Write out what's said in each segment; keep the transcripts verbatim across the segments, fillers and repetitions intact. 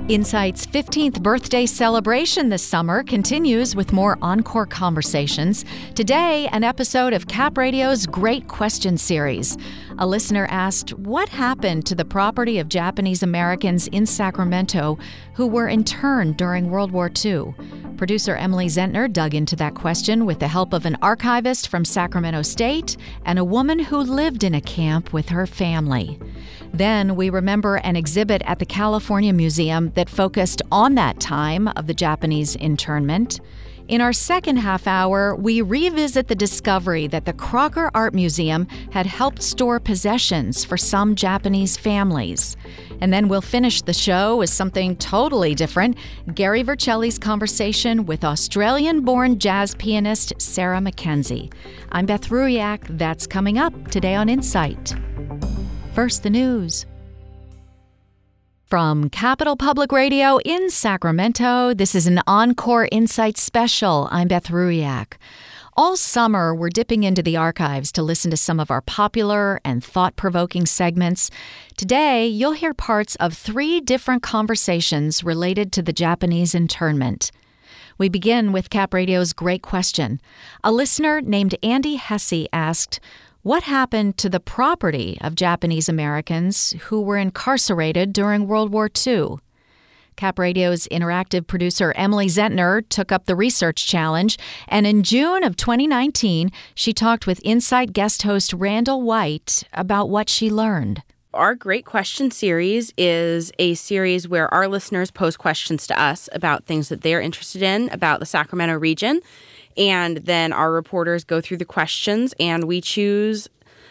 Insight's fifteenth birthday celebration this summer continues with more encore conversations. Today, an episode of Cap Radio's Great Question series. A listener asked, what happened to the property of Japanese Americans in Sacramento who were interned during World War Two? Producer Emily Zentner dug into that question with the help of an archivist from Sacramento State and a woman who lived in a camp with her family. Then we remember an exhibit at the California Museum that focused on that time of the Japanese internment. In our second half hour, we revisit the discovery that the Crocker Art Museum had helped store possessions for some Japanese families. And then we'll finish the show with something totally different, Gary Vercelli's conversation with Australian-born jazz pianist Sarah Mackenzie. I'm Beth Ruiak. That's coming up today on Insight. First, the news. From Capital Public Radio in Sacramento, this is an Encore Insight special. I'm Beth Ruiak. All summer, we're dipping into the archives to listen to some of our popular and thought-provoking segments. Today, you'll hear parts of three different conversations related to the Japanese internment. We begin with Cap Radio's Great Question. A listener named Andy Hesse asked, what happened to the property of Japanese Americans who were incarcerated during World War Two? Cap Radio's interactive producer Emily Zentner took up the research challenge, and in June of twenty nineteen, she talked with Insight guest host Randall White about what she learned. Our Great Question series is a series where our listeners pose questions to us about things that they're interested in about the Sacramento region. And then our reporters go through the questions, and we choose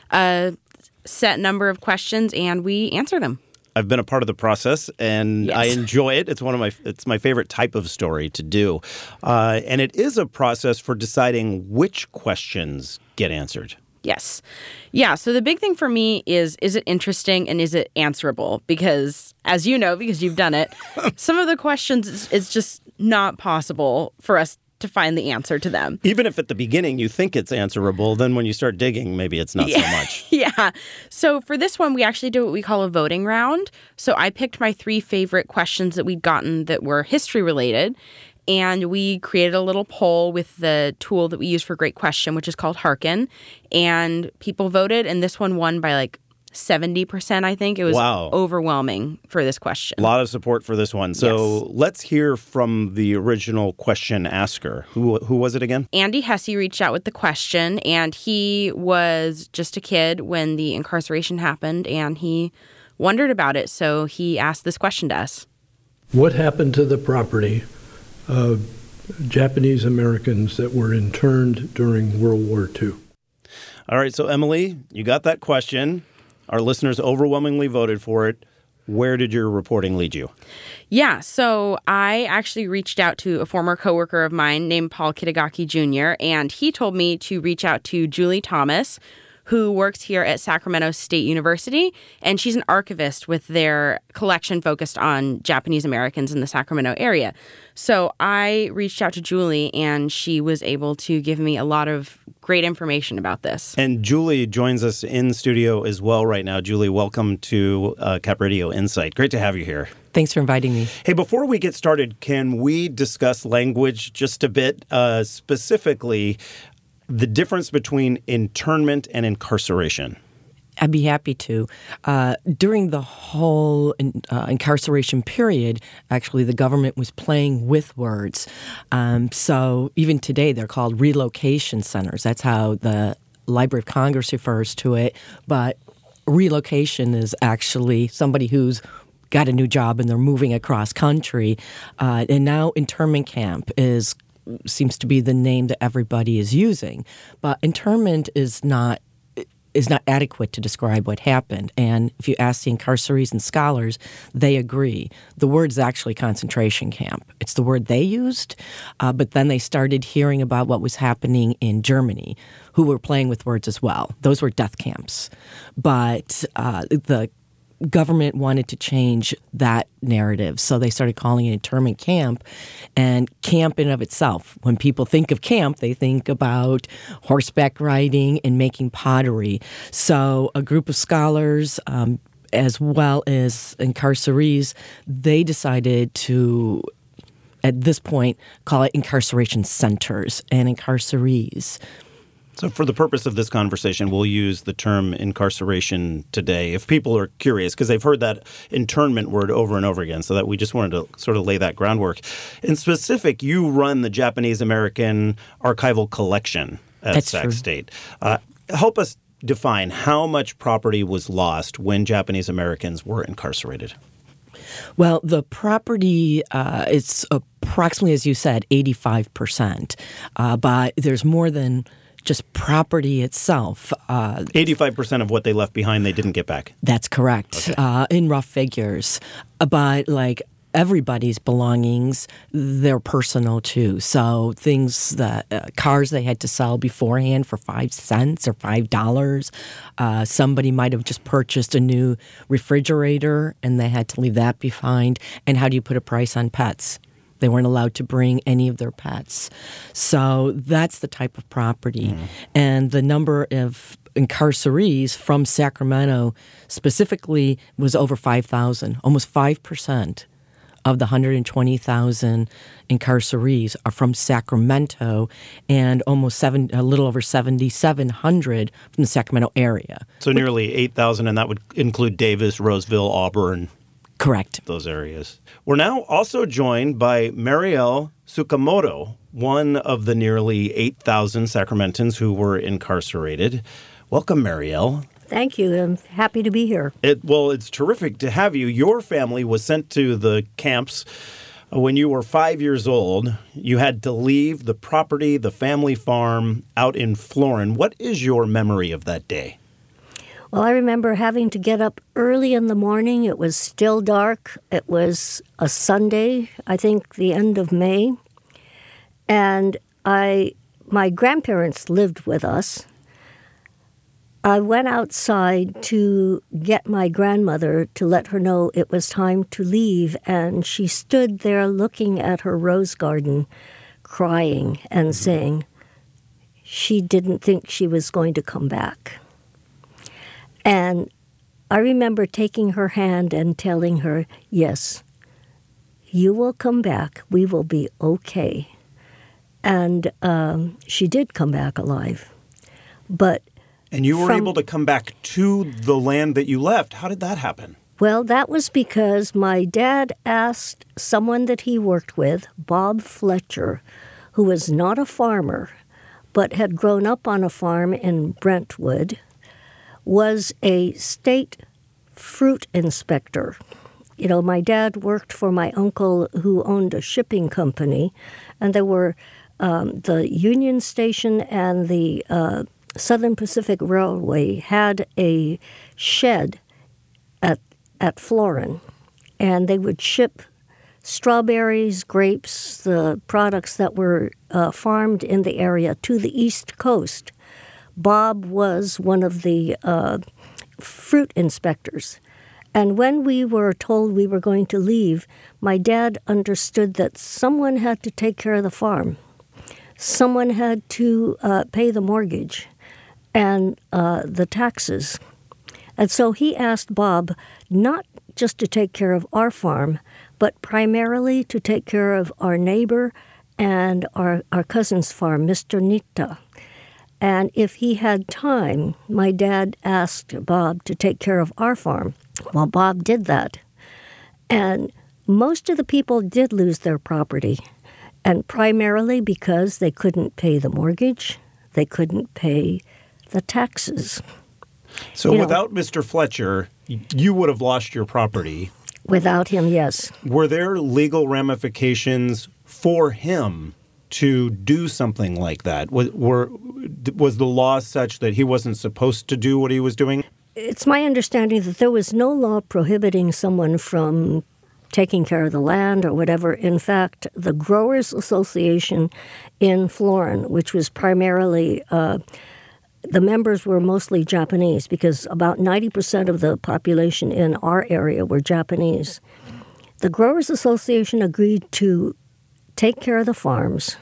a set number of questions, and we answer them. I've been a part of the process, and yes. I enjoy it. It's one of my it's my favorite type of story to do, uh, and it is a process for deciding which questions get answered. Yes, yeah. So the big thing for me is is it interesting and is it answerable? Because as you know, because you've done it, some of the questions it's, it's just not possible for us to find the answer to them. Even if at the beginning you think it's answerable, then when you start digging, maybe it's not yeah. so much. Yeah. So for this one, we actually do what we call a voting round. So I picked my three favorite questions that we'd gotten that were history related. And we created a little poll with the tool that we use for Great Question, which is called Hearken. And people voted, and this one won by like seventy percent, I think. It was wow. overwhelming for this question. A lot of support for this one. So yes. let's hear from the original question asker. Who who was it again? Andy Hesse reached out with the question, and he was just a kid when the incarceration happened, and he wondered about it. So he asked this question to us. What happened to the property of Japanese Americans that were interned during World War Two? All right, so Emily, you got that question. Our listeners overwhelmingly voted for it. Where did your reporting lead you? Yeah, so I actually reached out to a former coworker of mine named Paul Kitagaki Junior, and he told me to reach out to Julie Thomas, who works here at Sacramento State University, and she's an archivist with their collection focused on Japanese Americans in the Sacramento area. So I reached out to Julie, and she was able to give me a lot of great information about this. And Julie joins us in studio as well right now. Julie, welcome to uh, Cap Radio Insight. Great to have you here. Thanks for inviting me. Hey, before we get started, can we discuss language just a bit? Uh, specifically, the difference between internment and incarceration. I'd be happy to. Uh, during the whole in, uh, incarceration period, actually, the government was playing with words. Um, so even today, they're called relocation centers. That's how the Library of Congress refers to it. But relocation is actually somebody who's got a new job and they're moving across country. Uh, and now internment camp is seems to be the name that everybody is using. But internment is not is not adequate to describe what happened. And if you ask the incarceration scholars, they agree. The word is actually concentration camp. It's the word they used, uh, but then they started hearing about what was happening in Germany, who were playing with words as well. Those were death camps. But uh, the government wanted to change that narrative, so they started calling it internment camp. And camp in of itself, when people think of camp, they think about horseback riding and making pottery. So a group of scholars um, as well as incarcerees, they decided to, at this point, call it incarceration centers and incarcerees. So for the purpose of this conversation, we'll use the term incarceration today. If people are curious, because they've heard that internment word over and over again, so that we just wanted to sort of lay that groundwork. In specific, you run the Japanese American Archival Collection at That's Sac true. State. Uh, help us define how much property was lost when Japanese Americans were incarcerated. Well, the property, uh, it's approximately, as you said, eighty-five percent. Uh, but there's more than just property itself. Uh, eighty-five percent of what they left behind, they didn't get back. That's correct, Okay. uh, in rough figures. But like everybody's belongings, they're personal too. So things that, uh, cars they had to sell beforehand for five cents or five dollars. Uh, somebody might have just purchased a new refrigerator and they had to leave that behind. And how do you put a price on pets? They weren't allowed to bring any of their pets. So that's the type of property. Mm. And the number of incarcerees from Sacramento specifically was over five thousand. Almost five percent of the one hundred twenty thousand incarcerees are from Sacramento, and almost seven, a little over seventy-seven hundred from the Sacramento area. So nearly eight thousand, and that would include Davis, Roseville, Auburn. Correct. Those areas. We're now also joined by Marielle Tsukamoto, one of the nearly eight thousand Sacramentans who were incarcerated. Welcome, Marielle. Thank you. I'm happy to be here. It, well, it's terrific to have you. Your family was sent to the camps when you were five years old. You had to leave the property, the family farm, out in Florin. What is your memory of that day? Well, I remember having to get up early in the morning. It was still dark. It was a Sunday, I think the end of May. And I, my grandparents lived with us. I went outside to get my grandmother to let her know it was time to leave, and she stood there looking at her rose garden, crying and saying she didn't think she was going to come back. And I remember taking her hand and telling her, yes, you will come back. We will be okay. And um, she did come back alive. But And you were from, able to come back to the land that you left. How did that happen? Well, that was because my dad asked someone that he worked with, Bob Fletcher, who was not a farmer, but had grown up on a farm in Brentwood, was a state fruit inspector. You know, my dad worked for my uncle who owned a shipping company, and there were um, the Union Station and the uh, Southern Pacific Railway had a shed at at Florin, and they would ship strawberries, grapes, the products that were uh, farmed in the area to the East Coast. Bob was one of the uh, fruit inspectors. And when we were told we were going to leave, my dad understood that someone had to take care of the farm. Someone had to uh, pay the mortgage and uh, the taxes. And so he asked Bob not just to take care of our farm, but primarily to take care of our neighbor and our, our cousin's farm, Mister Nita. And if he had time, my dad asked Bob to take care of our farm. Well, Bob did that. And most of the people did lose their property, and primarily because they couldn't pay the mortgage, they couldn't pay the taxes. So You know, without Mister Fletcher, you would have lost your property. Without him, yes. Were there legal ramifications for him to do something like that? Was, were, was the law such that he wasn't supposed to do what he was doing? It's my understanding that there was no law prohibiting someone from taking care of the land or whatever. In fact, the Growers Association in Florin, which was primarily, uh, the members were mostly Japanese because about ninety percent of the population in our area were Japanese. The Growers Association agreed to take care of the farms,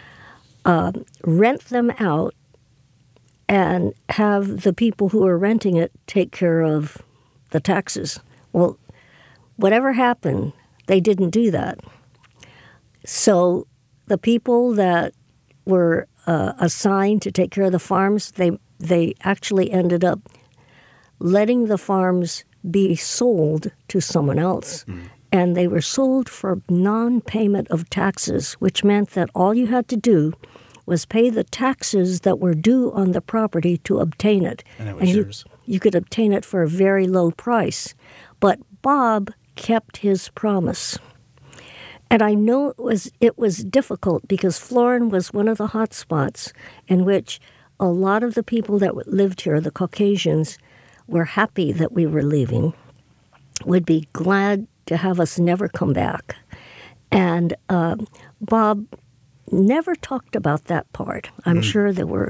uh, rent them out, and have the people who are renting it take care of the taxes. Well, whatever happened, they didn't do that. So the people that were uh, assigned to take care of the farms, they they actually ended up letting the farms be sold to someone else. Mm. And they were sold for non-payment of taxes, which meant that all you had to do was pay the taxes that were due on the property to obtain it. And it was and yours. You, you could obtain it for a very low price. But Bob kept his promise. And I know it was it was difficult because Florin was one of the hot spots in which a lot of the people that lived here, the Caucasians, were happy that we were leaving, would be glad to have us never come back. And uh, Bob never talked about that part. I'm mm. sure there were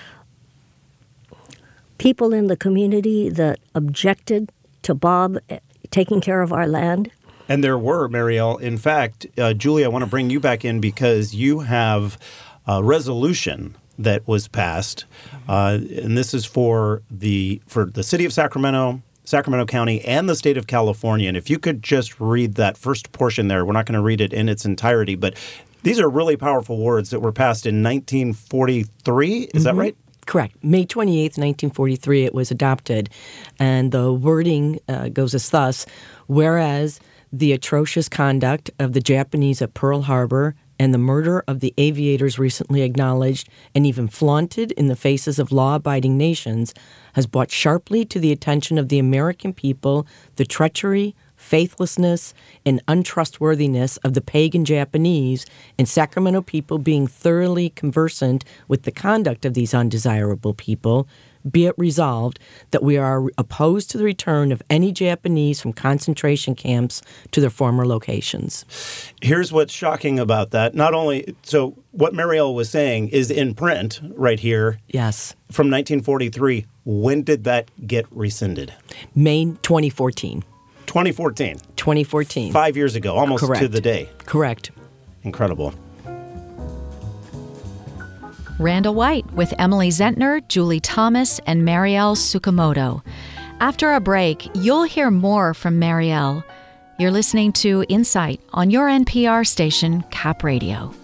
people in the community that objected to Bob taking care of our land. And there were, Marielle. In fact, uh, Julie, I want to bring you back in because you have a resolution that was passed, uh, and this is for the for the city of Sacramento, Sacramento County, and the state of California. And if you could just read that first portion there, we're not going to read it in its entirety, but these are really powerful words that were passed in nineteen forty-three. Is mm-hmm. that right? Correct. May twenty-eighth, nineteen forty-three, it was adopted. And the wording uh, goes as thus: whereas the atrocious conduct of the Japanese at Pearl Harbor and the murder of the aviators recently acknowledged and even flaunted in the faces of law-abiding nations has brought sharply to the attention of the American people the treachery, faithlessness, and untrustworthiness of the pagan Japanese, and Sacramento people being thoroughly conversant with the conduct of these undesirable people, be it resolved that we are opposed to the return of any Japanese from concentration camps to their former locations. Here's what's shocking about that. Not only, so what Marielle was saying is in print right here. Yes. From nineteen forty-three. When did that get rescinded? May twenty fourteen. twenty fourteen. twenty fourteen. Five years ago, almost Correct. to the day. Correct. Incredible. Randall White with Emily Zentner, Julie Thomas, and Marielle Tsukamoto. After a break, you'll hear more from Marielle. You're listening to Insight on your N P R station, Cap Radio.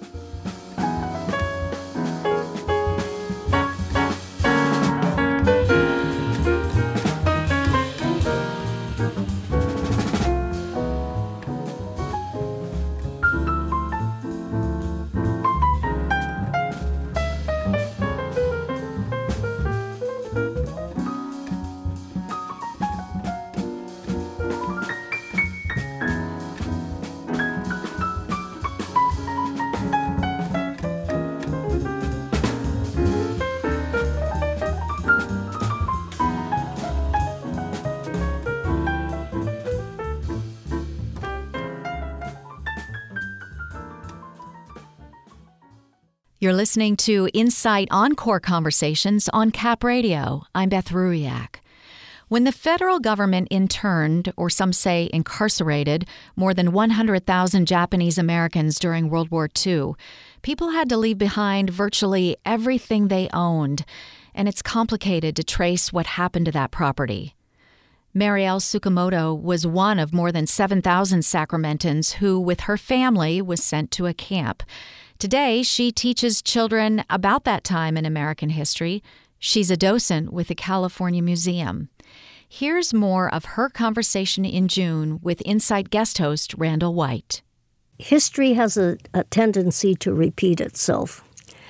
You're listening to Insight Encore Conversations on Cap Radio. I'm Beth Ruiak. When the federal government interned, or some say incarcerated, more than one hundred thousand Japanese Americans during World War Two, people had to leave behind virtually everything they owned, and it's complicated to trace what happened to that property. Marielle Tsukamoto was one of more than seven thousand Sacramentans who, with her family, was sent to a camp. Today, she teaches children about that time in American history. She's a docent with the California Museum. Here's more of her conversation in June with Insight guest host Randall White. History has a, a tendency to repeat itself.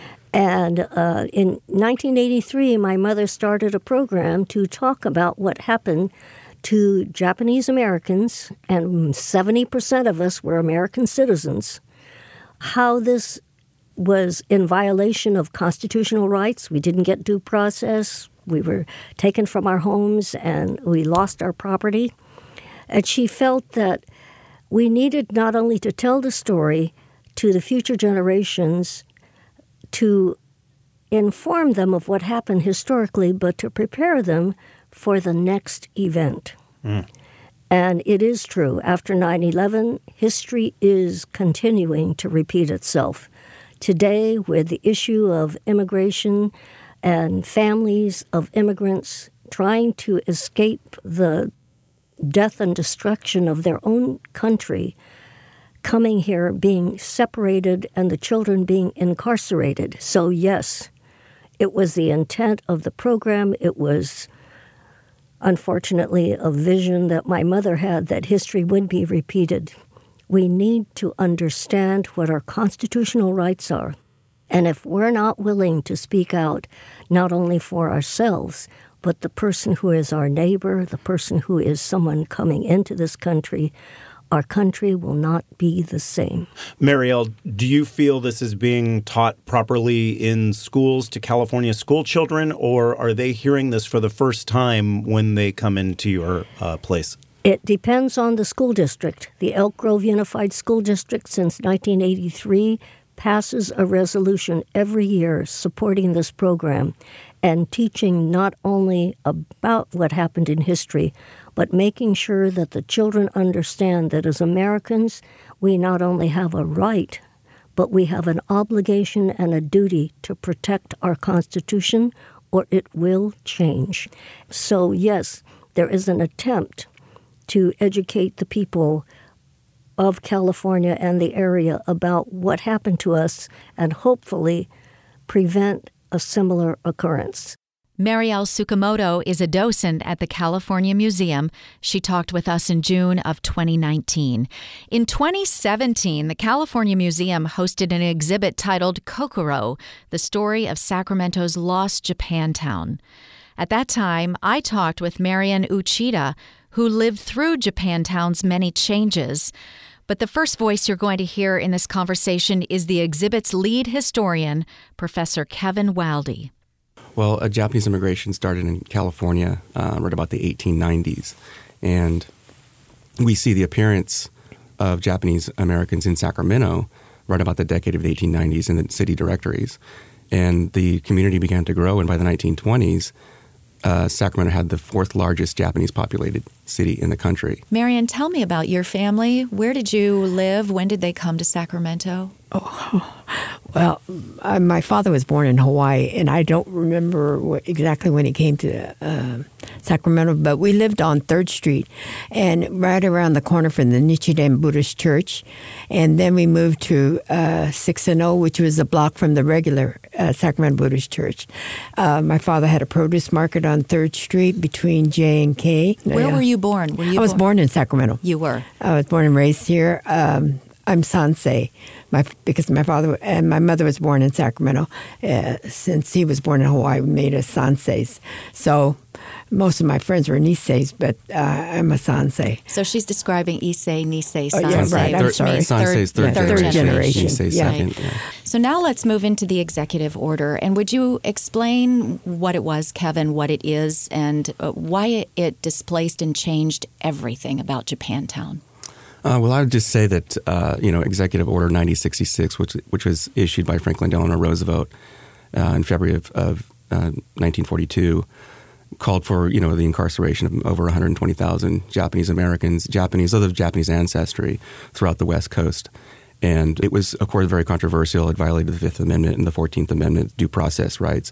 And uh, in nineteen eighty-three, my mother started a program to talk about what happened to Japanese Americans, and seventy percent of us were American citizens, how this was in violation of constitutional rights. We didn't get due process. We were taken from our homes, and we lost our property. And she felt that we needed not only to tell the story to the future generations, to inform them of what happened historically, but to prepare them for the next event. Mm. And it is true. After nine eleven, history is continuing to repeat itself. Today, with the issue of immigration and families of immigrants trying to escape the death and destruction of their own country, coming here, being separated, and the children being incarcerated. So yes, it was the intent of the program. It was, unfortunately, a vision that my mother had that history would be repeated. We need to understand what our constitutional rights are. And if we're not willing to speak out, not only for ourselves, but the person who is our neighbor, the person who is someone coming into this country, our country will not be the same. Marielle, do you feel this is being taught properly in schools to California school children, or are they hearing this for the first time when they come into your uh, place? It depends on the school district. The Elk Grove Unified School District since nineteen eighty-three passes a resolution every year supporting this program and teaching not only about what happened in history, but making sure that the children understand that as Americans, we not only have a right, but we have an obligation and a duty to protect our Constitution, or it will change. So yes, there is an attempt to educate the people of California and the area about what happened to us and hopefully prevent a similar occurrence. Marielle Tsukamoto is a docent at the California Museum. She talked with us in June of twenty nineteen. In twenty seventeen, the California Museum hosted an exhibit titled Kokoro, the story of Sacramento's lost Japantown. At that time, I talked with Marian Uchida, who lived through Japantown's many changes. But the first voice you're going to hear in this conversation is the exhibit's lead historian, Professor Kevin Waldie. Well, uh, Japanese immigration started in California uh, right about the eighteen nineties, and we see the appearance of Japanese Americans in Sacramento right about the decade of the eighteen nineties in the city directories. And the community began to grow, and by the nineteen twenties, Uh, Sacramento had the fourth largest Japanese populated city in the country. Marian, tell me about your family. Where did you live? When did they come to Sacramento? Oh, well, uh, my father was born in Hawaii, and I don't remember what, exactly when he came to uh, Sacramento, but we lived on third Street and right around the corner from the Nichiren Buddhist Church. And then we moved to uh, six and oh, which was a block from the regular uh, Sacramento Buddhist Church. Uh, my father had a produce market on third Street between J and K. Where yeah. were you born? Were you I was born? born in Sacramento. You were? I was born and raised here. Um, I'm Sansei, my, because my father and my mother was born in Sacramento. Uh, since he was born in Hawaii, we made us Sanseis. So most of my friends were Niseis, but uh, I'm a Sansei. So she's describing Issei, Nisei, Oh, Sansei. yeah, right. I'm which sorry. means Sansei's third, third generation. generation. Nisei's Yeah. second. Yeah. So now let's move into the executive order. And would you explain what it was, Kevin, what it is, and uh, why it displaced and changed everything about Japantown? Uh, well, I would just say that, uh, you know, Executive Order ninety sixty-six, which which was issued by Franklin Delano Roosevelt uh, in February of, of uh, nineteen forty-two, called for, you know, the incarceration of over one hundred twenty thousand Japanese Americans, Japanese, those of Japanese ancestry throughout the West Coast. And it was, of course, very controversial. It violated the Fifth Amendment and the Fourteenth Amendment due process rights.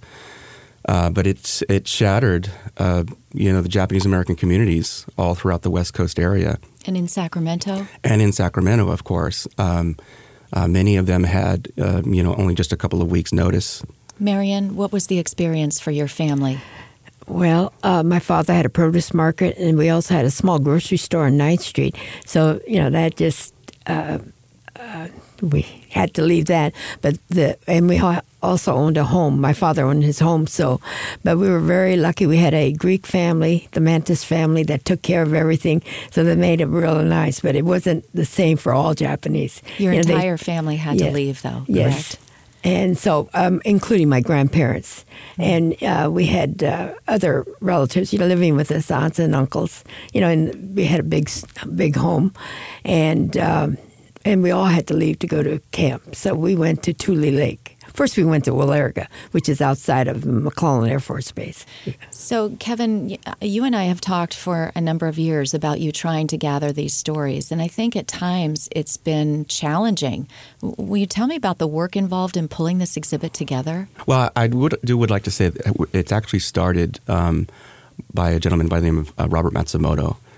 Uh, but it, it shattered, uh, you know, the Japanese American communities all throughout the West Coast area. And in Sacramento? And in Sacramento, of course. Um, uh, many of them had, uh, you know, only just a couple of weeks' notice. Marian, what was the experience for your family? Well, uh, my father had a produce market, and we also had a small grocery store on ninth Street. So, you know, that just, uh, uh, we had to leave that. But the, and we also owned a home. My father owned his home, so, but we were very lucky. We had a Greek family, the Mantis family, that took care of everything. So they made it really nice, but it wasn't the same for all Japanese. Your you know, entire they, family had yeah, to leave, though, yes. correct? And so, um, including my grandparents. And uh, we had uh, other relatives, you know, living with us, aunts and uncles, you know, and we had a big, big home. And um, and we all had to leave to go to camp. So we went to Tule Lake. First, we went to Willarga, which is outside of McClellan Air Force Base. So, Kevin, you and I have talked for a number of years about you trying to gather these stories, and I think at times it's been challenging. Will you tell me about the work involved in pulling this exhibit together? Well, I would do would like to say that it's actually started um, by a gentleman by the name of uh, Robert Matsumoto.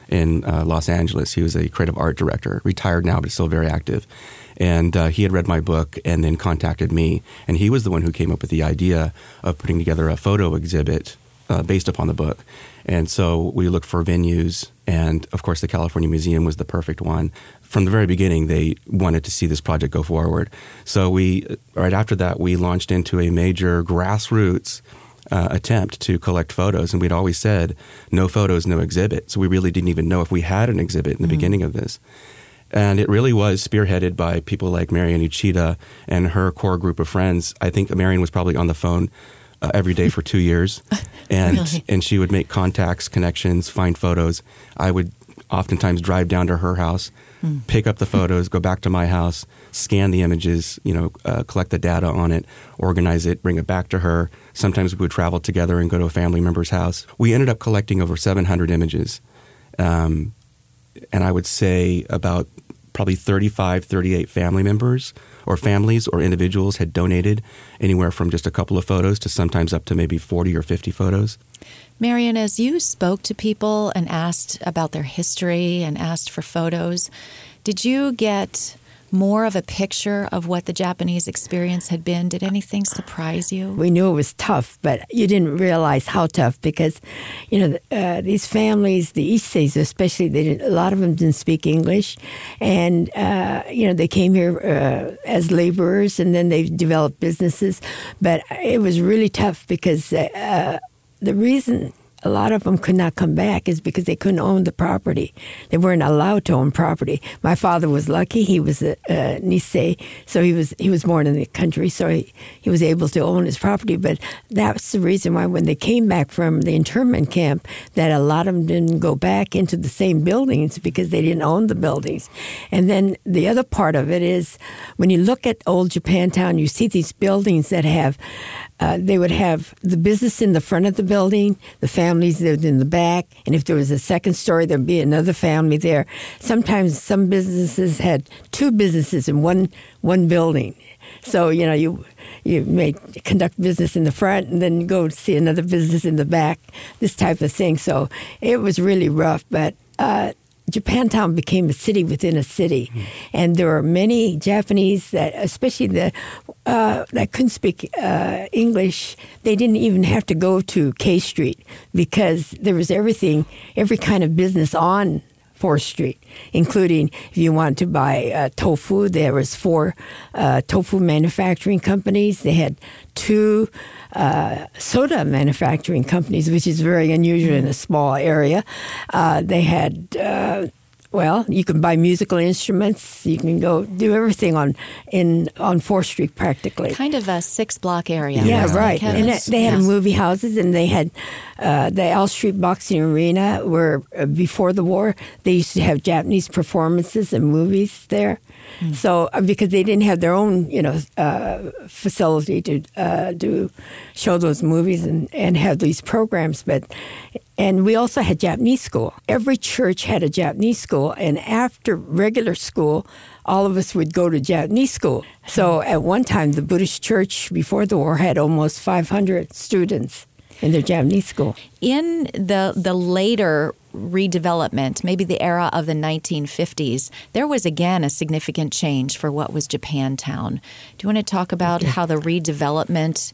in uh, Los Angeles. He was a creative art director, retired now, but still very active. And uh, he had read my book and then contacted me. And he was the one who came up with the idea of putting together a photo exhibit uh, based upon the book. And so we looked for venues. And, of course, the California Museum was the perfect one. From the very beginning, they wanted to see this project go forward. So we, right after that, we launched into a major grassroots uh, attempt to collect photos. And we'd always said, no photos, no exhibit. So we really didn't even know if we had an exhibit in the mm-hmm. beginning of this. And it really was spearheaded by people like Marian Uchida and her core group of friends. I think Marian was probably on the phone uh, every day for two years. And really? And she would make contacts, connections, find photos. I would oftentimes drive down to her house, mm. pick up the photos, go back to my house, scan the images, you know, uh, collect the data on it, organize it, bring it back to her. Sometimes we would travel together and go to a family member's house. We ended up collecting over seven hundred images. Um, and I would say about probably thirty-five, thirty-eight family members or families or individuals had donated anywhere from just a couple of photos to sometimes up to maybe forty or fifty photos. Marian, as you spoke to people and asked about their history and asked for photos, did you get more of a picture of what the Japanese experience had been? Did anything surprise you? We knew it was tough, but you didn't realize how tough because, you know, uh, these families, the Isseis especially, they didn't, a lot of them didn't speak English. And, uh, you know, they came here uh, as laborers and then they developed businesses. But it was really tough because uh, the reason a lot of them could not come back is because they couldn't own the property. They weren't allowed to own property. My father was lucky. He was a, a Nisei, so he was he was born in the country, so he, he was able to own his property. But that's the reason why when they came back from the internment camp, that a lot of them didn't go back into the same buildings because they didn't own the buildings. And then the other part of it is when you look at old Japantown, you see these buildings that have, uh, they would have the business in the front of the building, the family Families lived in the back, and if there was a second story, there'd be another family there. Sometimes some businesses had two businesses in one one building. So, you know, you you may conduct business in the front and then go see another business in the back, this type of thing. So it was really rough, but uh, Japantown became a city within a city. Mm. And there were many Japanese that, especially the uh, that couldn't speak uh, English, they didn't even have to go to K Street because there was everything, every kind of business on fourth Street, including if you wanted to buy uh, tofu, there was four uh, tofu manufacturing companies. They had two uh, soda manufacturing companies, which is very unusual in a small area. Uh, they had, uh, well, you can buy musical instruments. You can go do everything on in on fourth Street practically. Kind of a six-block area. Yeah, right. And it, they had yes. movie houses, and they had uh, the L Street Boxing Arena, where uh, before the war, they used to have Japanese performances and movies there. Mm. So uh, because they didn't have their own, you know, uh, facility to uh, do show those movies and, and have these programs, but. And we also had Japanese school. Every church had a Japanese school, and after regular school, all of us would go to Japanese school. So at one time, the Buddhist church before the war had almost five hundred students in their Japanese school. In the the later redevelopment, maybe the era of the nineteen fifties, there was again a significant change for what was Japantown. Do you want to talk about okay. how the redevelopment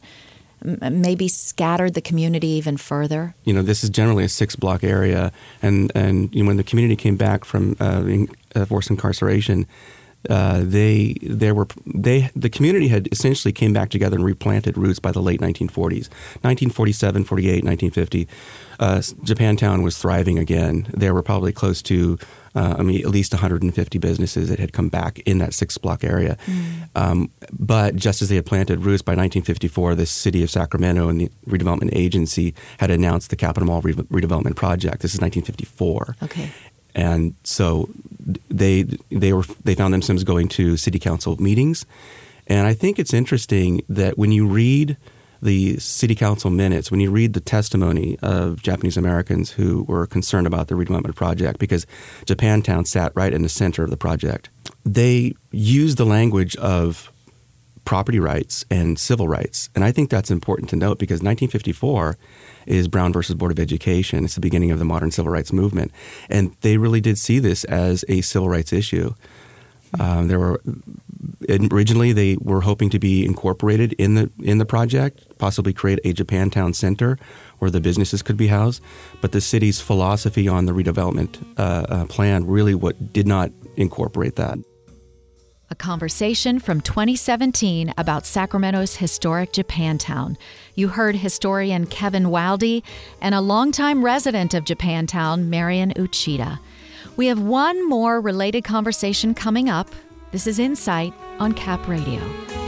maybe scattered the community even further? You know, this is generally a six-block area, and, and you know, when the community came back from uh, in, uh, forced incarceration, uh, they there were they the community had essentially came back together and replanted roots by the late nineteen forties. nineteen forty-seven, forty-eight, nineteen fifty, uh, Japantown was thriving again. There were probably close to Uh, I mean, at least one hundred fifty businesses that had come back in that six-block area. Mm. Um, but just as they had planted roots, by nineteen fifty-four, the city of Sacramento and the redevelopment agency had announced the Capitol Mall re- redevelopment project. This is nineteen fifty-four. Okay. And so they they were they found themselves going to city council meetings. And I think it's interesting that when you read the city council minutes, when you read the testimony of Japanese Americans who were concerned about the redevelopment project, because Japantown sat right in the center of the project, they used the language of property rights and civil rights. And I think that's important to note because nineteen fifty-four is Brown versus Board of Education. It's the beginning of the modern civil rights movement. And they really did see this as a civil rights issue. Um, there were originally they were hoping to be incorporated in the in the project, possibly create a Japantown center where the businesses could be housed. But the city's philosophy on the redevelopment uh, uh, plan really what did not incorporate that. A conversation from twenty seventeen about Sacramento's historic Japantown. You heard historian Kevin Wilde and a longtime resident of Japantown, Marian Uchida. We have one more related conversation coming up. This is Insight on Cap Radio.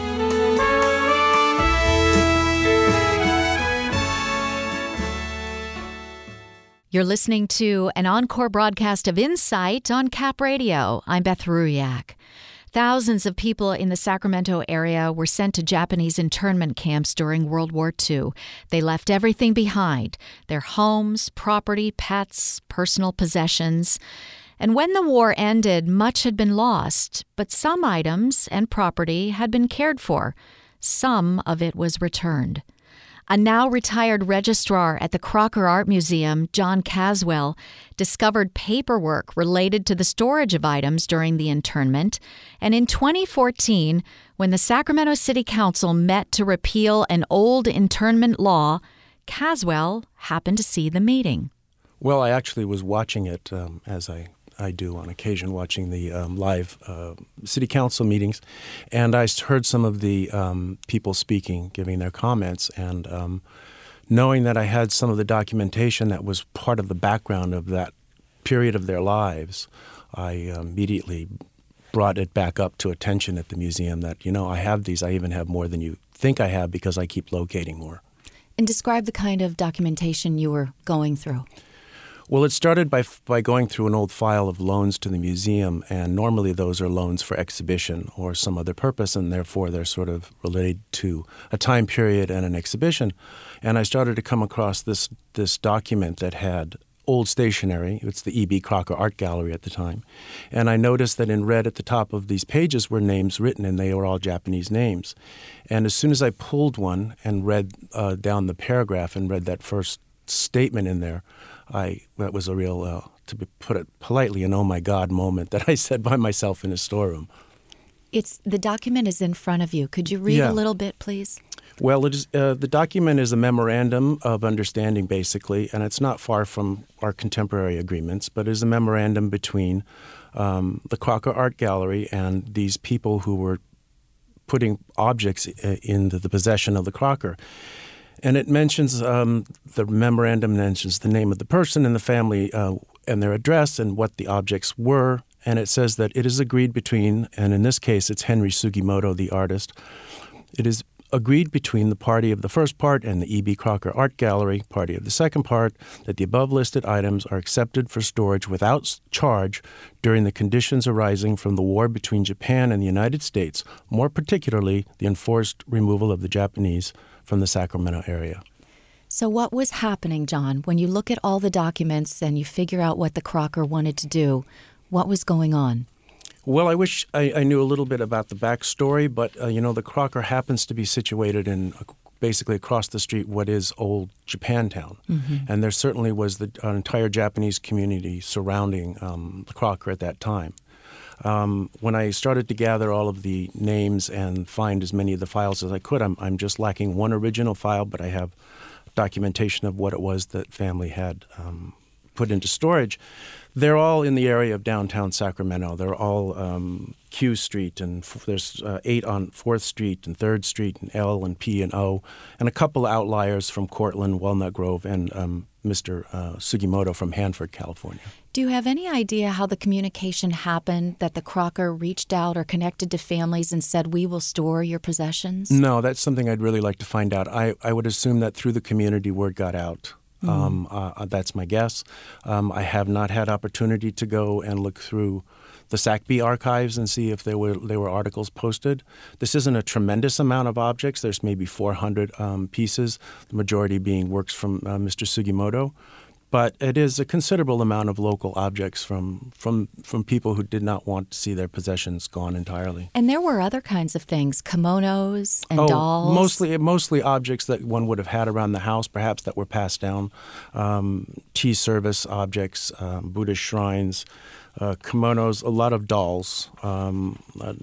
You're listening to an encore broadcast of Insight on Cap Radio. I'm Beth Ruyak. Thousands of people in the Sacramento area were sent to Japanese internment camps during World War Two. They left everything behind, their homes, property, pets, personal possessions. And when the war ended, much had been lost, but some items and property had been cared for. Some of it was returned. A now retired registrar at the Crocker Art Museum, John Caswell, discovered paperwork related to the storage of items during the internment. And in twenty fourteen, when the Sacramento City Council met to repeal an old internment law, Caswell happened to see the meeting. Well, I actually was watching it um, as I I do on occasion, watching the um, live uh, city council meetings. And I heard some of the um, people speaking, giving their comments. And um, knowing that I had some of the documentation that was part of the background of that period of their lives, I immediately brought it back up to attention at the museum that, you know, I have these. I even have more than you think I have because I keep locating more. And describe the kind of documentation you were going through. Well, it started by by going through an old file of loans to the museum, and normally those are loans for exhibition or some other purpose, and therefore they're sort of related to a time period and an exhibition. And I started to come across this this document that had old stationery. It's the E B Crocker Art Gallery at the time. And I noticed that in red at the top of these pages were names written, and they were all Japanese names. And as soon as I pulled one and read uh, down the paragraph and read that first statement in there, I that was a real, uh, to be put it politely, an oh my God moment that I said by myself in a storeroom. It's the document is in front of you. Could you read Yeah. a little bit, please? Well, it is, uh, the document is a memorandum of understanding, basically, and it's not far from our contemporary agreements, but it is a memorandum between um, the Crocker Art Gallery and these people who were putting objects into the possession of the Crocker. And it mentions, um, the memorandum mentions the name of the person and the family uh, and their address and what the objects were. And it says that it is agreed between, and in this case it's Henry Sugimoto, the artist, it is agreed between the party of the first part and the E B Crocker Art Gallery, party of the second part, that the above listed items are accepted for storage without charge during the conditions arising from the war between Japan and the United States, more particularly the enforced removal of the Japanese from the Sacramento area. So what was happening, John, when you look at all the documents and you figure out what the Crocker wanted to do? What was going on? Well, I wish I, I knew a little bit about the backstory, but, uh, you know, the Crocker happens to be situated in uh, basically across the street what is old Japantown. Mm-hmm. And there certainly was the, an entire Japanese community surrounding um, the Crocker at that time. Um, when I started to gather all of the names and find as many of the files as I could, I'm, I'm just lacking one original file, but I have documentation of what it was that family had um, put into storage. They're all in the area of downtown Sacramento. They're all um, Q Street, and f- there's uh, eight on fourth Street and third Street and L and P and O, and a couple of outliers from Cortland, Walnut Grove, and um, Mister Uh, Sugimoto from Hanford, California. Do you have any idea how the communication happened, that the Crocker reached out or connected to families and said, we will store your possessions? No, that's something I'd really like to find out. I, I would assume that through the community, word got out. Mm. Um, uh, that's my guess. Um, I have not had opportunity to go and look through the S A C B archives and see if there were there were articles posted. This isn't a tremendous amount of objects. There's maybe four hundred um, pieces, the majority being works from uh, Mister Sugimoto. But it is a considerable amount of local objects from from from people who did not want to see their possessions gone entirely. And there were other kinds of things, kimonos and oh, dolls. Mostly, mostly objects that one would have had around the house, perhaps that were passed down. Um, tea service objects, um, Buddhist shrines, uh, kimonos, a lot of dolls, um,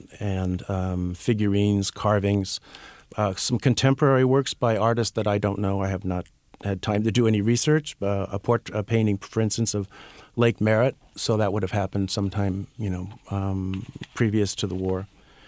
and um, figurines, carvings. Uh, some contemporary works by artists that I don't know. I have not had time to do any research. Uh, a, port- a painting, for instance, of Lake Merritt, so that would have happened sometime, you know, um, previous to the war.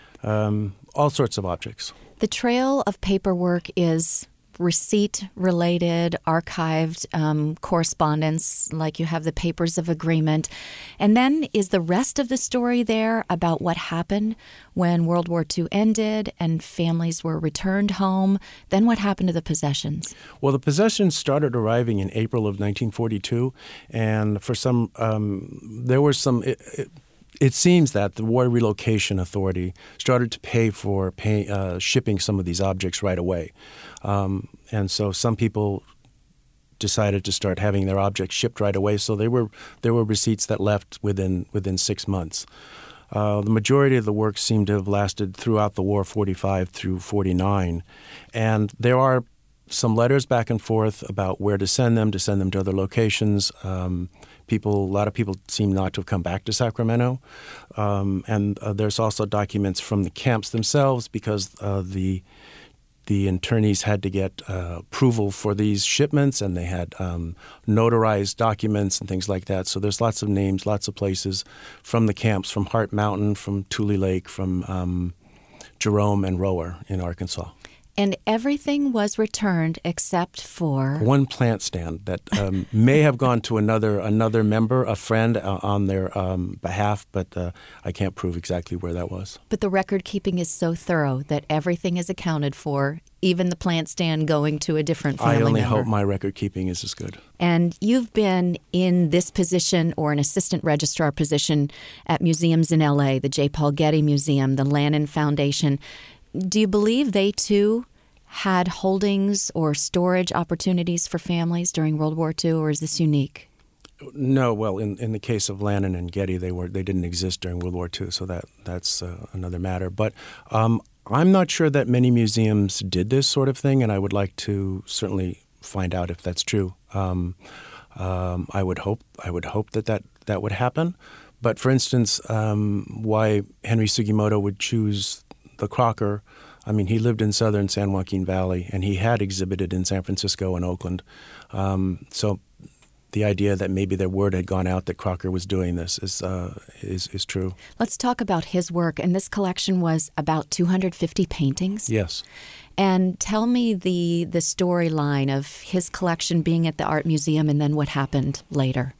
Um, all sorts of objects. The trail of paperwork is receipt-related, archived um, correspondence, like you have the papers of agreement. And then is the rest of the story there about what happened when World War Two ended and families were returned home? Then what happened to the possessions? Well, the possessions started arriving in April of nineteen forty-two, and for some, um, there were some... It, it, It seems that the War Relocation Authority started to pay for pay, uh, shipping some of these objects right away. Um, and so some people decided to start having their objects shipped right away. So there were there were receipts that left within within six months. Uh, the majority of the work seemed to have lasted throughout the war, forty-five through forty-nine. And there are some letters back and forth about where to send them, to send them to other locations. Um, people, a lot of people seem not to have come back to Sacramento. Um, and uh, there's also documents from the camps themselves because uh, the the internees had to get uh, approval for these shipments, and they had um, notarized documents and things like that. So there's lots of names, lots of places from the camps, from Hart Mountain, from Tule Lake, from um, Jerome and Rower in Arkansas. And everything was returned except for one plant stand that um, may have gone to another another member, a friend, uh, on their um, behalf, but uh, I can't prove exactly where that was. But the record keeping is so thorough that everything is accounted for, even the plant stand going to a different family member. I only hope my record keeping is as good. And you've been in this position or an assistant registrar position at museums in L A, the J. Paul Getty Museum, the Lannan Foundation. Do you believe they, too, had holdings or storage opportunities for families during World War Two, or is this unique? No, well, in, in the case of Lannan and Getty, they were they didn't exist during World War Two, so that that's uh, another matter. But um, I'm not sure that many museums did this sort of thing, and I would like to certainly find out if that's true. Um, um, I would hope I would hope that that, that would happen. But for instance, um, why Henry Sugimoto would choose the Crocker, I mean, he lived in southern San Joaquin Valley, and he had exhibited in San Francisco and Oakland. Um, so the idea that maybe their word had gone out that Crocker was doing this is, uh, is is true. Let's talk about his work. And this collection was about two hundred fifty paintings? Yes. And tell me the, the storyline of his collection being at the Art Museum and then what happened later.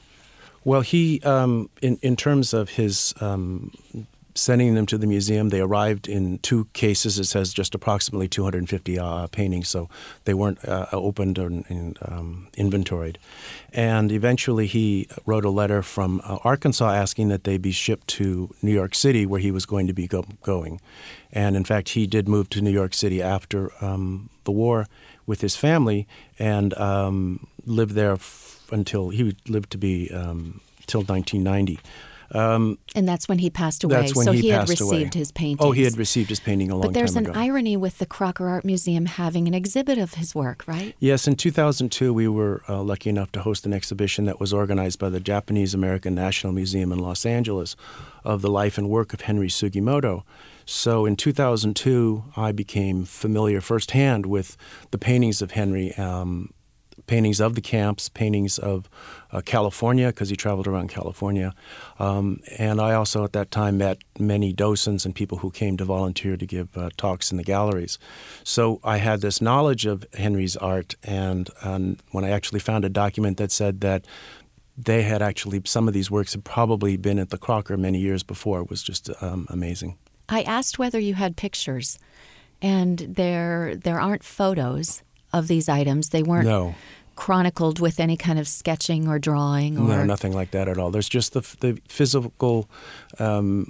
Well, he, um, in, in terms of his... Um, sending them to the museum, they arrived in two cases. It says just approximately two hundred fifty uh, paintings, so they weren't uh, opened or and, um, inventoried. And eventually he wrote a letter from uh, Arkansas asking that they be shipped to New York City, where he was going to be go- going. And in fact, he did move to New York City after um, the war with his family and um, lived there f- until he lived to be um, till nineteen ninety. Um, and that's when he passed away. That's when so he, he had passed received away. his paintings. Oh, he had received his painting a long time ago. But there's an irony with the Crocker Art Museum having an exhibit of his work, right? Yes. In two thousand two, we were uh, lucky enough to host an exhibition that was organized by the Japanese American National Museum in Los Angeles of the life and work of Henry Sugimoto. So in two thousand two, I became familiar firsthand with the paintings of Henry, um, paintings of the camps, paintings of uh, California, because he traveled around California. Um, and I also at that time met many docents and people who came to volunteer to give uh, talks in the galleries. So I had this knowledge of Henry's art, and um, when I actually found a document that said that they had actually, some of these works had probably been at the Crocker many years before, it was just um, amazing. I asked whether you had pictures, and there there aren't photos of these items. They weren't no. chronicled with any kind of sketching or drawing? Or... No, nothing like that at all. There's just the the physical um,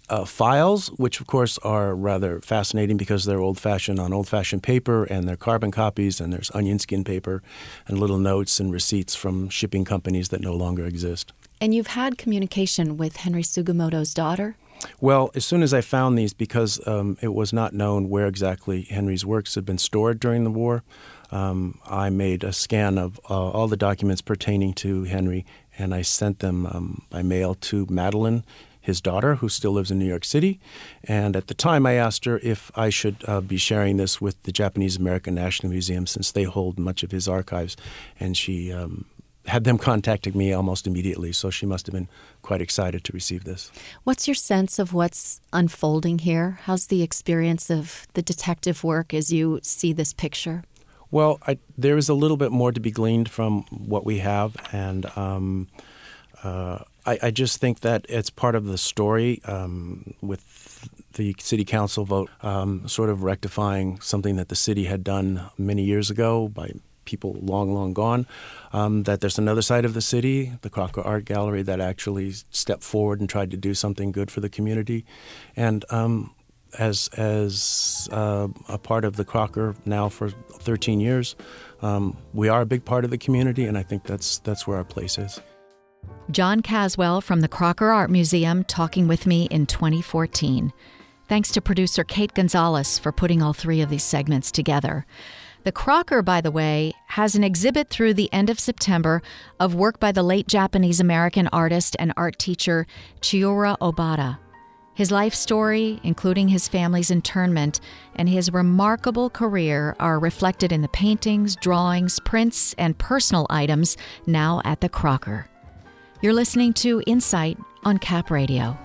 uh, files, which of course are rather fascinating because they're old-fashioned on old-fashioned paper, and they're carbon copies, and there's onion skin paper and little notes and receipts from shipping companies that no longer exist. And you've had communication with Henry Sugimoto's daughter? Well, as soon as I found these, because um, it was not known where exactly Henry's works had been stored during the war, um, I made a scan of uh, all the documents pertaining to Henry, and I sent them um, by mail to Madeline, his daughter, who still lives in New York City. And at the time, I asked her if I should uh, be sharing this with the Japanese American National Museum, since they hold much of his archives, and she um, had them contacting me almost immediately, so she must have been quite excited to receive this. What's your sense of what's unfolding here? How's the experience of the detective work as you see this picture? Well, I, there is a little bit more to be gleaned from what we have, and um, uh, I, I just think that it's part of the story um, with the city council vote um, sort of rectifying something that the city had done many years ago by people long, long gone, um, that there's another side of the city, the Crocker Art Gallery, that actually stepped forward and tried to do something good for the community. And um, as as uh, a part of the Crocker now for thirteen years, um, we are a big part of the community, and I think that's that's where our place is. John Caswell from the Crocker Art Museum talking with me in twenty fourteen. Thanks to producer Kate Gonzalez for putting all three of these segments together. The Crocker, by the way, has an exhibit through the end of September of work by the late Japanese-American artist and art teacher Chiura Obata. His life story, including his family's internment, and his remarkable career are reflected in the paintings, drawings, prints, and personal items now at the Crocker. You're listening to Insight on Cap Radio.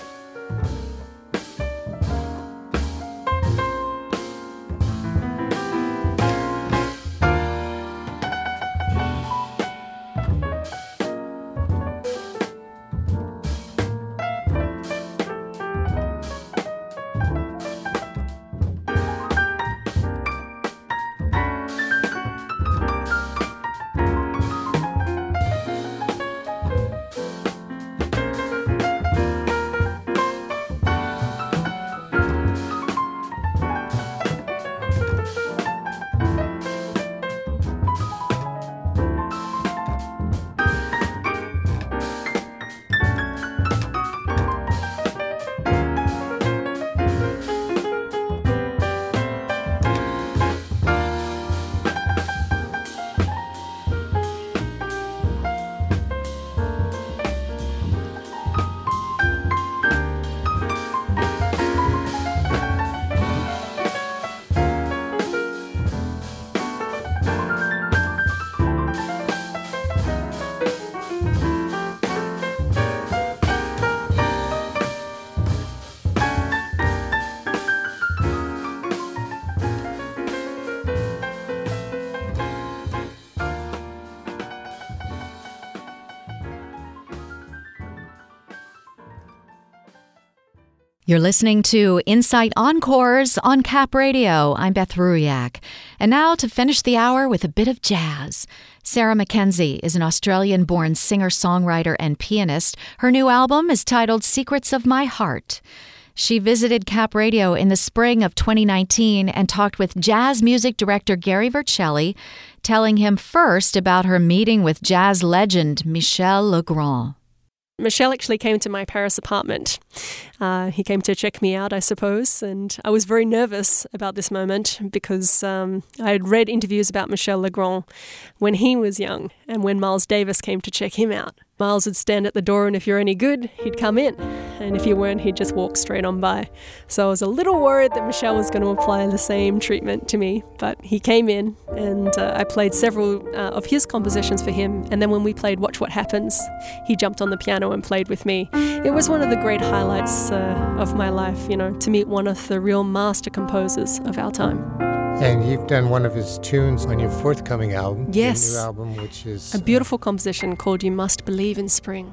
You're listening to Insight Encores on Cap Radio. I'm Beth Ruiak. And now to finish the hour with a bit of jazz. Sarah Mackenzie is an Australian-born singer-songwriter and pianist. Her new album is titled Secrets of My Heart. She visited Cap Radio in the spring of twenty nineteen and talked with jazz music director Gary Vercelli, telling him first about her meeting with jazz legend Michel Legrand. Michel actually came to my Paris apartment. Uh, he came to check me out, I suppose, and I was very nervous about this moment because um, I had read interviews about Michel Legrand when he was young and when Miles Davis came to check him out. Miles would stand at the door, and if you're any good, he'd come in, and if you weren't, he'd just walk straight on by. So I was a little worried that Michel was going to apply the same treatment to me, but he came in, and uh, I played several uh, of his compositions for him, and then when we played Watch What Happens, he jumped on the piano and played with me. It was one of the great highlights uh, of my life, you know, to meet one of the real master composers of our time. And you've done one of his tunes on your forthcoming album. Yes. Your new album, which is... a beautiful composition called You Must Believe in Spring.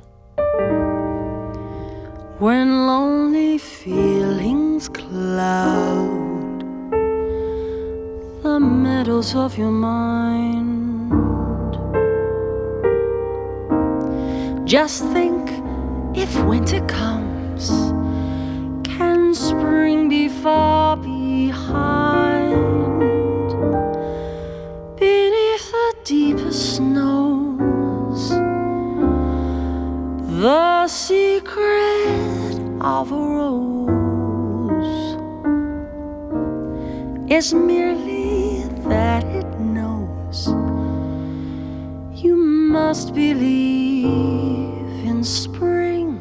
When lonely feelings cloud the meadows of your mind, just think if winter comes, is merely that it knows you must believe in spring.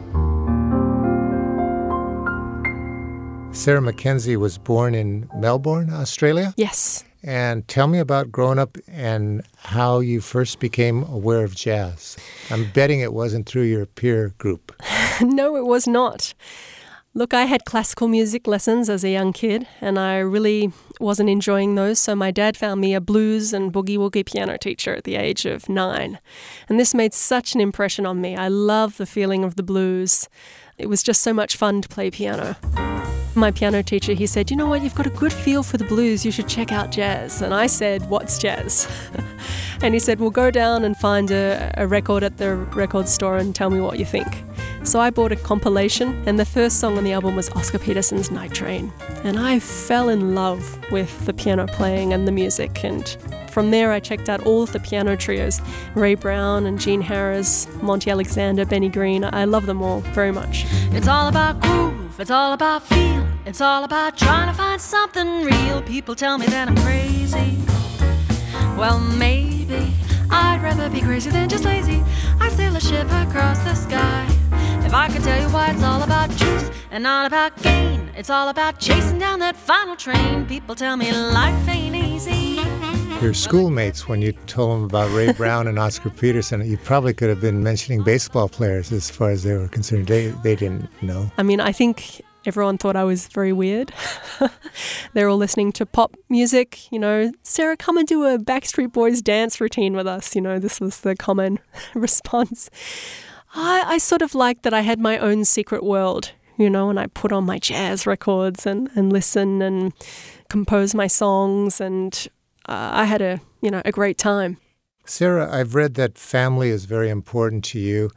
Sarah Mackenzie was born in Melbourne, Australia? Yes. And tell me about growing up and how you first became aware of jazz. I'm betting it wasn't through your peer group. No, it was not. Look, I had classical music lessons as a young kid, and I really wasn't enjoying those, so my dad found me a blues and boogie-woogie piano teacher at the age of nine. And this made such an impression on me. I love the feeling of the blues. It was just so much fun to play piano. My piano teacher, he said, you know what, you've got a good feel for the blues, you should check out jazz. And I said, what's jazz? And he said, well, go down and find a, a record at the record store and tell me what you think. So I bought a compilation, and the first song on the album was Oscar Peterson's Night Train. And I fell in love with the piano playing and the music. And from there, I checked out all of the piano trios, Ray Brown and Gene Harris, Monty Alexander, Benny Green. I love them all very much. It's all about groove, it's all about feel, it's all about trying to find something real. People tell me that I'm crazy. Well, maybe I'd rather be crazy than just lazy. I sail a ship across the sky. If I could tell you why it's all about truth and not about gain, it's all about chasing down that final train. People tell me life ain't easy. Your schoolmates, when you told them about Ray Brown and Oscar Peterson, you probably could have been mentioning baseball players as far as they were concerned. They, they didn't know. I mean, I think everyone thought I was very weird. They're all listening to pop music. You know, Sarah, come and do a Backstreet Boys dance routine with us. You know, this was the common response. I, I sort of liked that I had my own secret world, you know, and I put on my jazz records and, and listen and compose my songs, and uh, I had a, you know, a great time. Sarah, I've read that family is very important to you,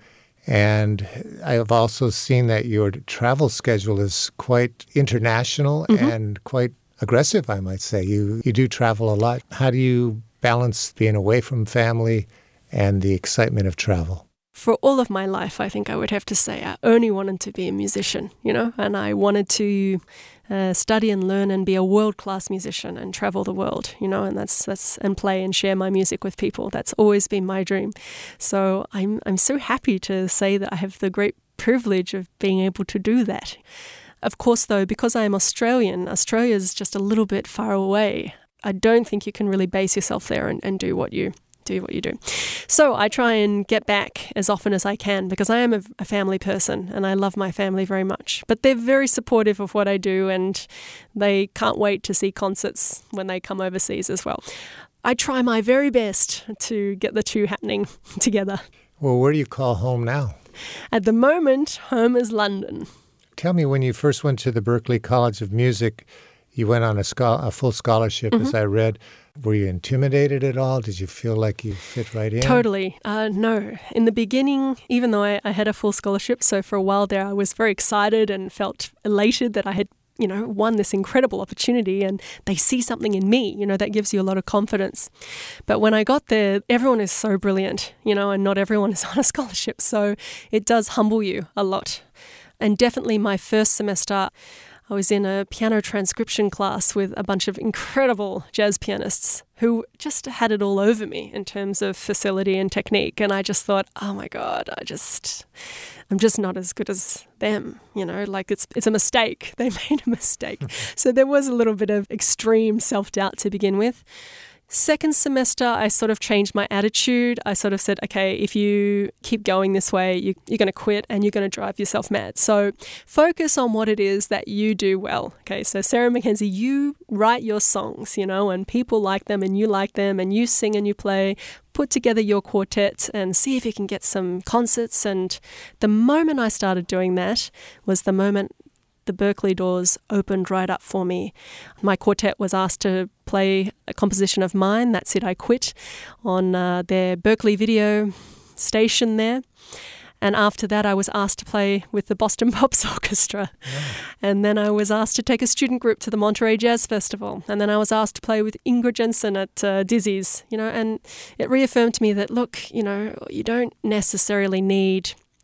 and I have also seen that your travel schedule is quite international mm-hmm. and quite aggressive, I might say. You, you do travel a lot. How do you balance being away from family and the excitement of travel? For all of my life, I think I would have to say I only wanted to be a musician, you know, and I wanted to uh, study and learn and be a world-class musician and travel the world, you know, and that's that's and play and share my music with people. That's always been my dream. So I'm I'm so happy to say that I have the great privilege of being able to do that. Of course, though, because I am Australian, Australia is just a little bit far away. I don't think you can really base yourself there and, and do what you do what you do. So I try and get back as often as I can because I am a, a family person and I love my family very much. But they're very supportive of what I do and they can't wait to see concerts when they come overseas as well. I try my very best to get the two happening together. Well, where do you call home now? At the moment, home is London. Tell me, when you first went to the Berklee College of Music, you went on a, scho- a full scholarship, mm-hmm. as I read. Were you intimidated at all? Did you feel like you fit right in? Totally. Uh, no. In the beginning, even though I, I had a full scholarship, so for a while there I was very excited and felt elated that I had, you know, won this incredible opportunity and they see something in me, you know, that gives you a lot of confidence. But when I got there, everyone is so brilliant, you know, and not everyone is on a scholarship. So it does humble you a lot. And definitely my first semester, I was in a piano transcription class with a bunch of incredible jazz pianists who just had it all over me in terms of facility and technique. And I just thought, oh my God, I just, I'm just not as good as them. You know, like it's it's a mistake. They made a mistake. So there was a little bit of extreme self-doubt to begin with. Second semester, I sort of changed my attitude. I sort of said, okay, if you keep going this way, you, you're going to quit and you're going to drive yourself mad. So focus on what it is that you do well. Okay, so Sarah Mackenzie, you write your songs, you know, and people like them and you like them and you sing and you play. Put together your quartet and see if you can get some concerts. And the moment I started doing that was the moment the Berklee doors opened right up for me. My quartet was asked to play a composition of mine, That's It, I Quit, on uh, their Berklee video station there. And after that, I was asked to play with the Boston Pops Orchestra. Yeah. And then I was asked to take a student group to the Monterey Jazz Festival. And then I was asked to play with Ingrid Jensen at uh, Dizzy's, you know, and it reaffirmed to me that, look, you know, you don't necessarily need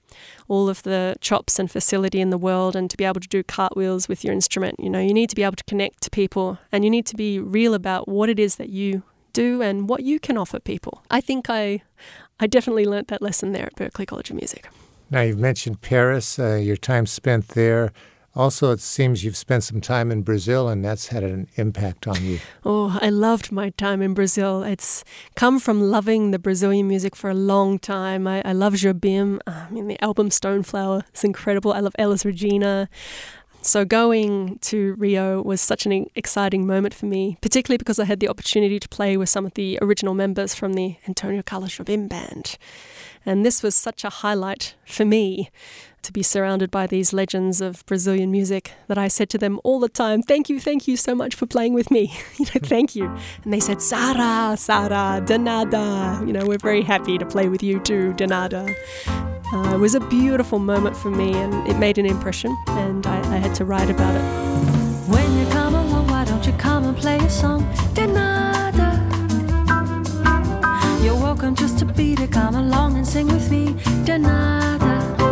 all of the chops and facility in the world and to be able to do cartwheels with your instrument. You know, you need to be able to connect to people and you need to be real about what it is that you do and what you can offer people. I think I, I definitely learnt that lesson there at Berklee College of Music. Now, you've mentioned Paris, uh, your time spent there. Also, it seems you've spent some time in Brazil, and that's had an impact on you. Oh, I loved my time in Brazil. It's come from loving the Brazilian music for a long time. I, I love Jobim. I mean, the album Stoneflower is incredible. I love Elis Regina. So going to Rio was such an exciting moment for me, particularly because I had the opportunity to play with some of the original members from the Antonio Carlos Jobim Band. And this was such a highlight for me, to be surrounded by these legends of Brazilian music, that I said to them all the time, thank you, thank you so much for playing with me. You know, thank you. And they said, Sara, Sara, de nada. You know, we're very happy to play with you too, de nada. Uh, it was a beautiful moment for me and it made an impression and I, I had to write about it. When you come along, why don't you come and play a song? De nada. You're welcome just to be to come along and sing with me. De nada.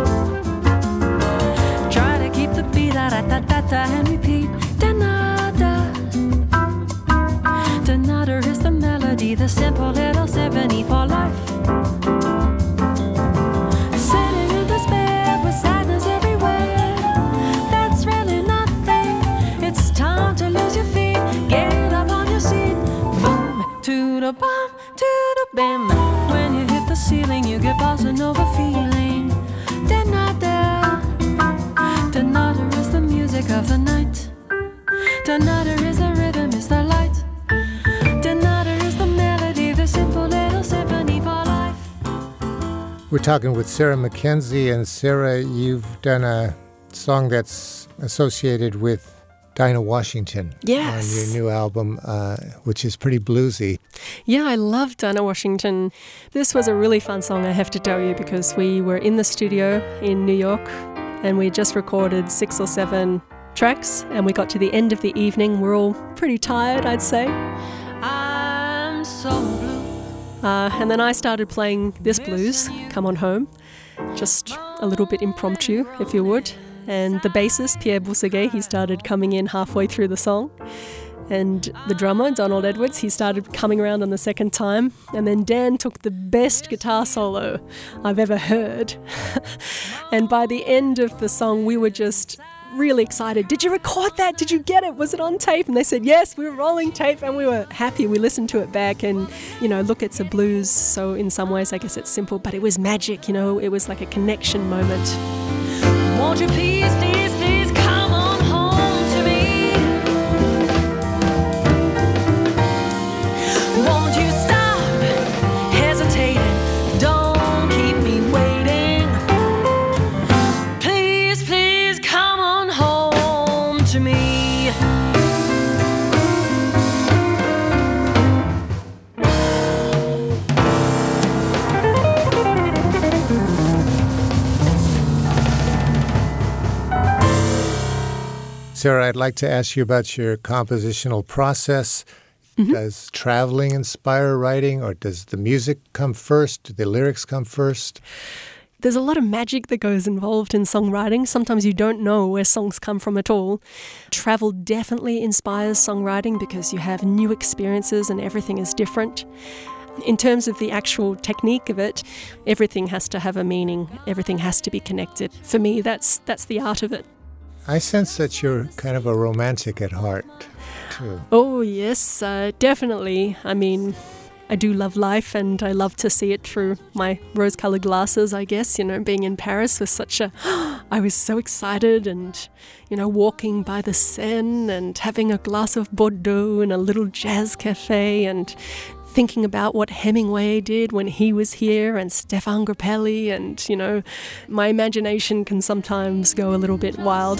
Try to keep the beat, da da da da da, and repeat. De nada. De nada is the melody, the simple little symphony for life. Sitting in despair with sadness everywhere. That's really nothing. It's time to lose your feet. Get up on your seat. Boom, to the bum, to the bim. When you hit the ceiling, you get buzzing over feeling. De nada. De nada is the music of the night. De nada is the rhythm, is the light. De nada is the melody, the simple little symphony for life. We're talking with Sarah Mackenzie, and Sarah, you've done a song that's associated with Dinah Washington. Yes. On your new album, uh, which is pretty bluesy. Yeah, I love Dinah Washington. This was a really fun song, I have to tell you, because we were in the studio in New York and we just recorded six or seven tracks and we got to the end of the evening. We're all pretty tired, I'd say. I'm so blue. Uh, and then I started playing this blues, Come On Home, just a little bit impromptu, if you would. And the bassist, Pierre Boussaguet, he started coming in halfway through the song. And the drummer, Donald Edwards, he started coming around on the second time. And then Dan took the best guitar solo I've ever heard. And by the end of the song, we were just really excited. Did you record that? Did you get it? Was it on tape? And they said, yes, we were rolling tape, and we were happy. We listened to it back and, you know, look, it's a blues. So in some ways, I guess it's simple, but it was magic, you know, it was like a connection moment. Won't you please, please, please come on home to me? Won't you stop hesitating? Don't keep me waiting. Please, please come on home to me. Sarah, I'd like to ask you about your compositional process. Mm-hmm. Does traveling inspire writing, or does the music come first? Do the lyrics come first? There's a lot of magic that goes involved in songwriting. Sometimes you don't know where songs come from at all. Travel definitely inspires songwriting because you have new experiences and everything is different. In terms of the actual technique of it, everything has to have a meaning. Everything has to be connected. For me, that's that's the art of it. I sense that you're kind of a romantic at heart, too. Oh, yes, uh, definitely. I mean, I do love life and I love to see it through my rose-colored glasses, I guess. You know, being in Paris was such a... I was so excited and, you know, walking by the Seine and having a glass of Bordeaux in a little jazz cafe and thinking about what Hemingway did when he was here and Stéphane Grappelli, and, you know, my imagination can sometimes go a little bit wild.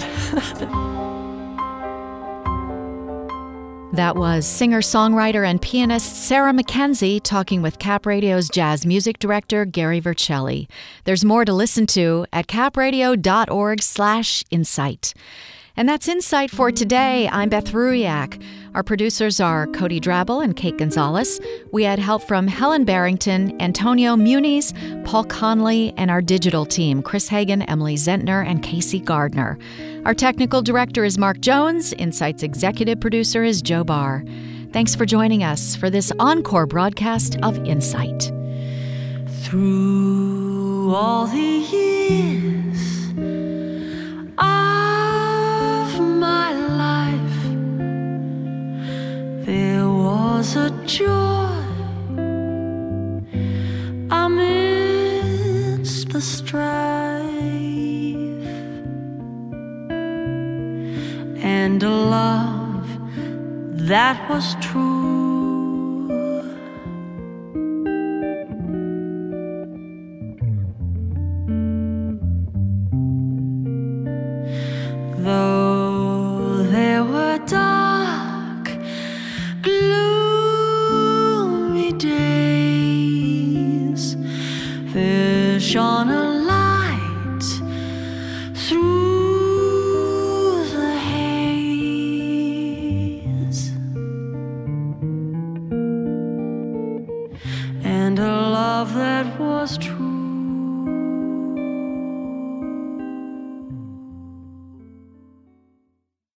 That was singer-songwriter and pianist Sarah Mackenzie talking with Cap Radio's jazz music director, Gary Vercelli. There's more to listen to at capradio.org slash insight. And that's Insight for today. I'm Beth Ruiak. Our producers are Cody Drabble and Kate Gonzalez. We had help from Helen Barrington, Antonio Muniz, Paul Conley, and our digital team, Chris Hagan, Emily Zentner, and Casey Gardner. Our technical director is Mark Jones. Insight's executive producer is Joe Barr. Thanks for joining us for this encore broadcast of Insight. Through all the years of my life, there was a joy amidst the strife, and a love that was true